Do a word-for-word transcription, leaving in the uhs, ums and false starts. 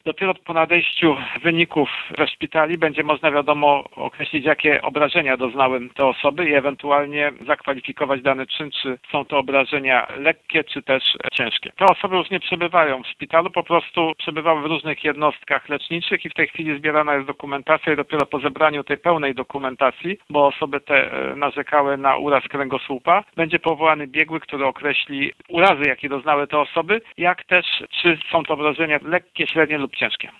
Dopiero po nadejściu wyników ze szpitali będzie można, wiadomo, określić, jakie obrażenia doznały te osoby i ewentualnie zakwalifikować dany czyn, czy są to obrażenia lekkie, czy też ciężkie. Te osoby już nie przebywają w szpitalu, po prostu przebywały w różnych jednostkach leczniczych i w tej chwili zbierana jest dokumentacja i dopiero po zebraniu tej pełnej dokumentacji, bo osoby te narzekały na uraz kręgosłupa, będzie powołany biegły, który określi urazy, jakie doznały te osoby, jak też czy są to obrażenia lekkie, średnie lub ciężkie.